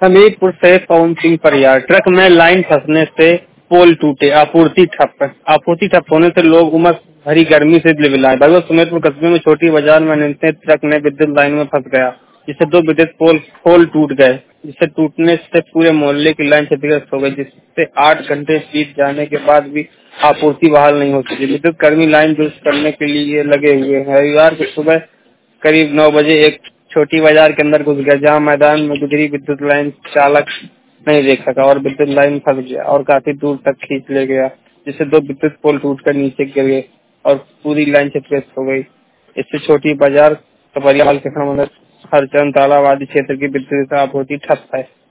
हमीरपुर से पवन सिंह परियार। ट्रक में लाइन फंसने से पोल टूटे, आपूर्ति ठप होने से लोग उमस भरी गर्मी से लिबलाए। भगवत सुमेरपुर कस्बे में छोटी बाजार में नियंत्रित ट्रक ने विद्युत लाइन में फंस गया, जिससे 2 विद्युत पोल टूट गए, जिससे टूटने से पूरे मोहल्ले की लाइन क्षतिग्रस्त हो गई, जिससे 8 घंटे बीत जाने के बाद भी आपूर्ति बहाल नहीं हो सकी। विद्युत कर्मी लाइन दुरुस्त करने के लिए लगे हुए हैं। रविवार को सुबह करीब 9 बजे एक छोटी बाजार के अंदर घुस गया, जहां मैदान में गुजरी विद्युत लाइन चालक नहीं देख सका और विद्युत लाइन फंस गया और काफी दूर तक खींच ले गया, जिससे 2 विद्युत पोल टूटकर नीचे गिर गए और पूरी लाइन क्षतिग्रस्त हो गई। इससे छोटी बाजार कपरियाल के संबंध हरचंद तालाब आदि क्षेत्र की विद्युत आपूर्ति ठप है।